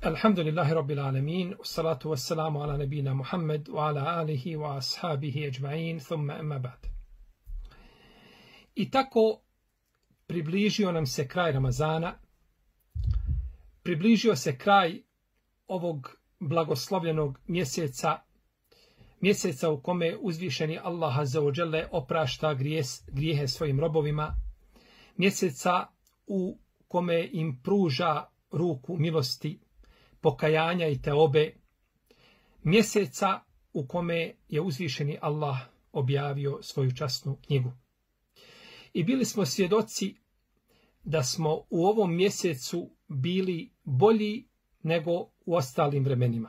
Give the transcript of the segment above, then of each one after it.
Alhamdulillahi Rabbil Alamin, wassalatu wassalamu ala nabina Muhammed, wa ala alihi wa ashabihi ajma'in, thumma amma ba'd. I tako približio nam se kraj Ramazana, približio se kraj ovog blagoslovljenog mjeseca u kome uzvišeni Allah azza wa dželle oprašta grijehe svojim robovima, mjeseca u kome im pruža ruku milosti, pokajanja i teobe, mjeseca u kome je uzvišeni Allah objavio svoju časnu knjigu. I bili smo svjedoci da smo u ovom mjesecu bili bolji nego u ostalim vremenima.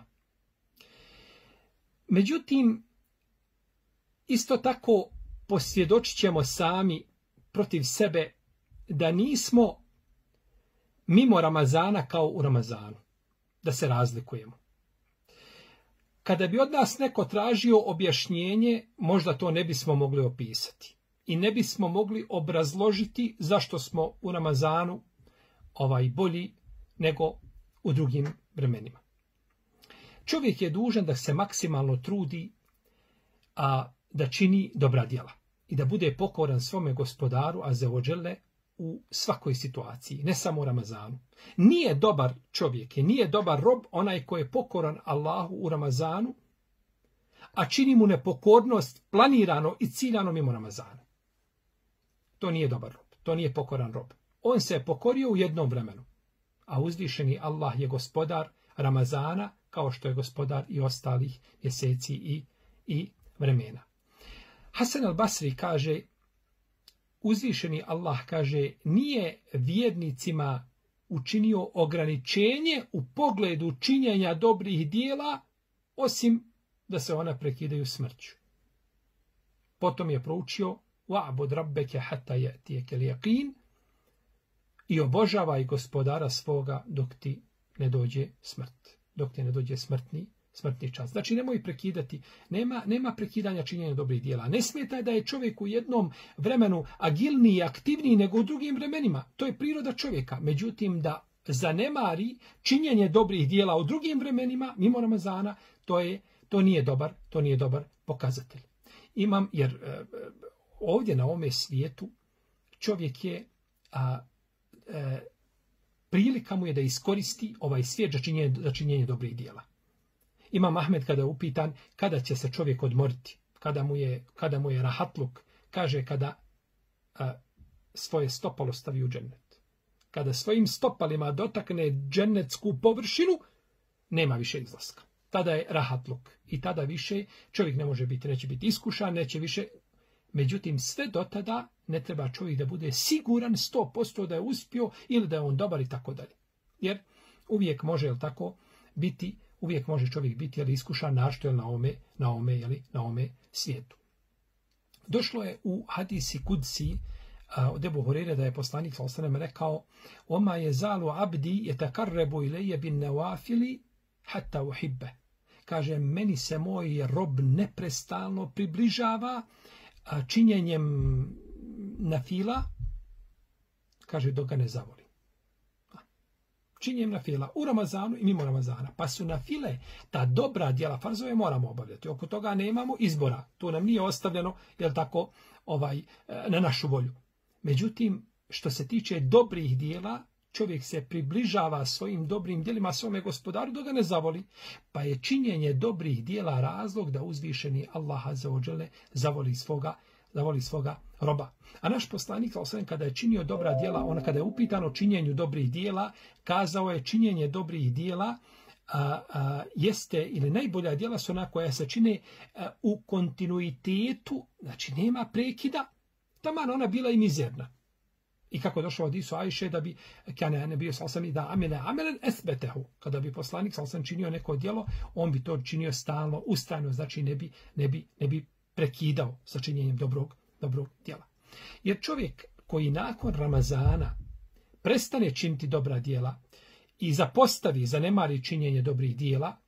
Međutim, isto tako posvjedočit ćemo sami protiv sebe da nismo mimo Ramazana kao u Ramazanu, da se razlikujemo. Kada bi od nas neko tražio objašnjenje, možda to ne bismo mogli opisati i ne bismo mogli obrazložiti zašto smo u Ramazanu bolji nego u drugim vremenima. Čovjek je dužan da se maksimalno trudi, a da čini dobra djela i da bude pokoran svome gospodaru azza wa dželle u svakoj situaciji, ne samo u Ramazanu. Nije dobar čovjek, nije dobar rob onaj koji je pokoran Allahu u Ramazanu, a čini mu nepokornost planirano i ciljano mimo Ramazana. To nije dobar rob, to nije pokoran rob. On se je pokorio u jednom vremenu, a uzvišeni Allah je gospodar Ramazana, kao što je gospodar i ostalih mjeseci i vremena. Hasan al-Basri kaže, uzvišeni Allah kaže, nije vjernicima učinio ograničenje u pogledu činjenja dobrih dijela, osim da se ona prekidaju smrću. Potom je proučio wa'bud rabbeke hatta ya'tiyakal yaqin, i obožavaj gospodara svoga dok ti ne dođe smrt, dok ti ne dođe smrtni čas. Znači nemoj prekidati, nema prekidanja činjenja dobrih djela. Ne smeta da je čovjek u jednom vremenu agilniji i aktivniji nego u drugim vremenima. To je priroda čovjeka. Međutim, da zanemari činjenje dobrih djela u drugim vremenima, mimo Ramazana, to nije dobar pokazatelj. Jer ovdje na ovome svijetu čovjek je prilika mu je da iskoristi ovaj svijet za činjenje dobrih djela. Imam Ahmed kada je upitan kada će se čovjek odmoriti, kada mu je rahatluk, kaže kada svoje stopalo stavi u džennet. Kada svojim stopalima dotakne džennetsku površinu, nema više izlaska. Tada je rahatluk i tada više čovjek ne može biti, neće biti iskušan, neće više. Međutim, sve do tada ne treba čovjek da bude siguran 100% da je uspio ili da je on dobar i tako dalje. Jer uvijek može biti, uvijek može čovjek biti iskušan našto na ovome svijetu. Došlo je u hadisi kudsi od Ebu Hureyre da je poslanik sallallahu alejhi ve sellem rekao: "Oma yazalu abdi yatakarrabu ilayya bin nawafili hatta uhibbe." Kaže, meni se moj rob neprestano približava činjenjem nafila, kaže, dok ga ne zavoli. Činjenjem nafila u Ramazanu i mimo Ramazana. Pa su nafile, ta dobra djela, farzove moramo obavljati. Oko toga nemamo izbora. To nam nije ostavljeno, na našu volju. Međutim, što se tiče dobrih djela, čovjek se približava svojim dobrim djelima svome gospodaru dok ga ne zavoli. Pa je činjenje dobrih djela razlog da uzvišeni Allah azza wa dželle zavoli svoga roba. A naš poslanik kada je činio dobra djela, kada je upitan o činjenju dobrih djela, kazao je činjenje dobrih djela jeste ili najbolja djela su ona koja se čine u kontinuitetu, znači nema prekida, taman ona bila i mizerna. I kako je došlo od Isu Ajše da bi bio salsam da amelen esbetehu, kada bi poslanik salsam činio neko djelo, on bi to činio stalno, ustrajno, znači ne bi prekidao sa činjenjem dobrog djela. Jer čovjek koji nakon Ramazana prestane činiti dobra djela i zanemari činjenje dobrih djela,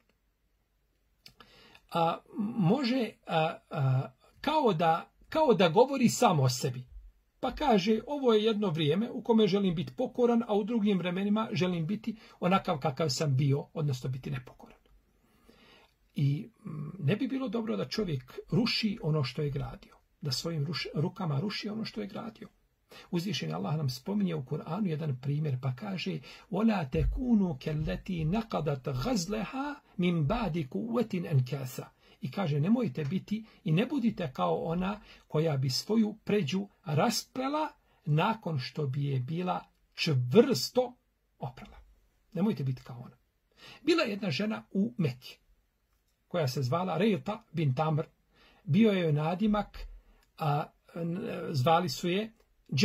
može kao da govori samo o sebi. Pa kaže, ovo je jedno vrijeme u kome želim biti pokoran, a u drugim vremenima želim biti onakav kakav sam bio, odnosno biti nepokoran. I ne bi bilo dobro da čovjek ruši ono što je gradio, da svojim rukama ruši ono što je gradio. Uzvišeni Allah nam spominje u Kur'anu jedan primjer, pa kaže وَلَا تَكُونُوا كَلَّتِي نَقَدَتْ غَزْلَهَا مِنْ بَعْدِ قُوَّةٍ أَنْكَاسًا. I kaže, nemojte biti i ne budite kao ona koja bi svoju pređu rasplela nakon što bi je bila čvrsto oprala. Nemojte biti kao ona. Bila je jedna žena u Mekki koja se zvala Rejta bint Amr. Bio je nadimak, zvali su je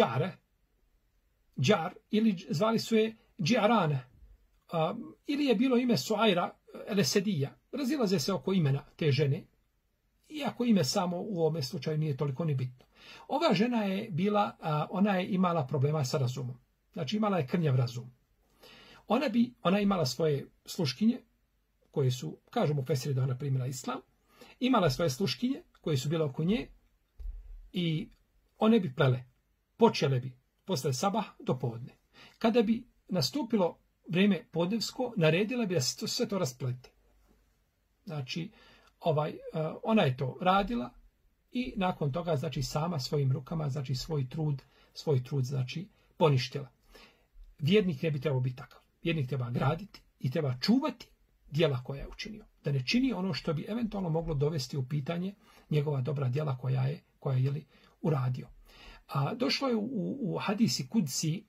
Džar, ili zvali su je Džiarane, ili je bilo ime Suajra Lesedija. Razilaze se oko imena te žene, iako ime samo u ovome slučaju nije toliko ni bitno. Ova žena je bila, ona je imala problema sa razumom. Znači imala je krnjav razum. Ona imala svoje sluškinje, koje su, kažu mu Fesiri da ona primila islam, imala svoje sluškinje koje su bile oko nje i one bi plele. Počele bi posle sabah do podne. Kada bi nastupilo vrijeme podnevsko, naredila bi da se sve to rasplete. Znači, ona je to radila i nakon toga, znači, sama svojim rukama, znači, svoj trud, znači, poništila. Vjernik ne bi trebao biti takav. Vjernik treba graditi i treba čuvati djela koja je učinio. Da ne čini ono što bi eventualno moglo dovesti u pitanje njegova dobra djela koja je uradio. Došlo je u hadisi Kudsi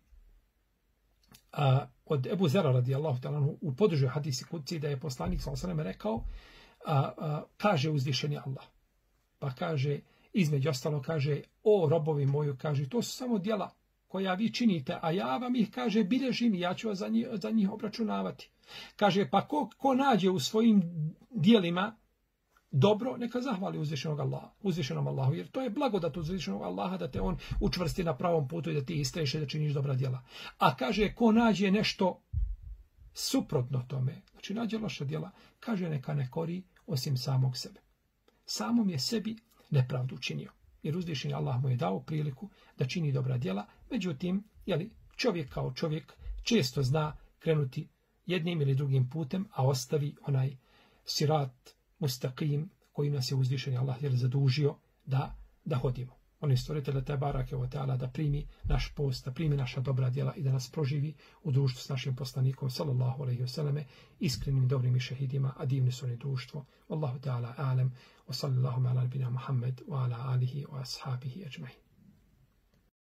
od Ebu Zera radijallahu ta'ala u podružju hadisi Kudsi da je poslanik sallallahu alejhi ve sellem rekao, kaže uzvišeni Allah. Pa kaže, između ostalo kaže, o robovi moji, kaže, to su samo djela koja vi činite, a ja vam ih, kaže, bilježim i ja ću vas za njih obračunavati. Kaže, pa ko nađe u svojim djelima dobro, neka zahvali uzvišenom Allahu, jer to je blagodat uzvišenog Allaha da te on učvrsti na pravom putu i da ti istraješ da činiš dobra djela. A kaže, ko nađe nešto suprotno tome, znači nađe loša djela, kaže, neka ne kori osim samog sebe. Samom je sebi nepravdu učinio, jer uzvišeni Allah mu je dao priliku da čini dobra djela, međutim, čovjek kao čovjek često zna krenuti jednim ili drugim putem, a ostavi onaj sirat mustaqim koji nas je uzvišeni Allah zadužio da hodimo. On je stvoritelj te barake o teala da primi naš post, da primi naša dobra djela i da nas proživi u društvu s našim poslanikom sallallahu alejhi ve selleme, iskrenim dobrim i šehidima, a divni su oni društvo. Wallahu ta'ala a'lam wa sallallahu ala nabina Muhammad wa ala alihi wa ashabihi ajma'in.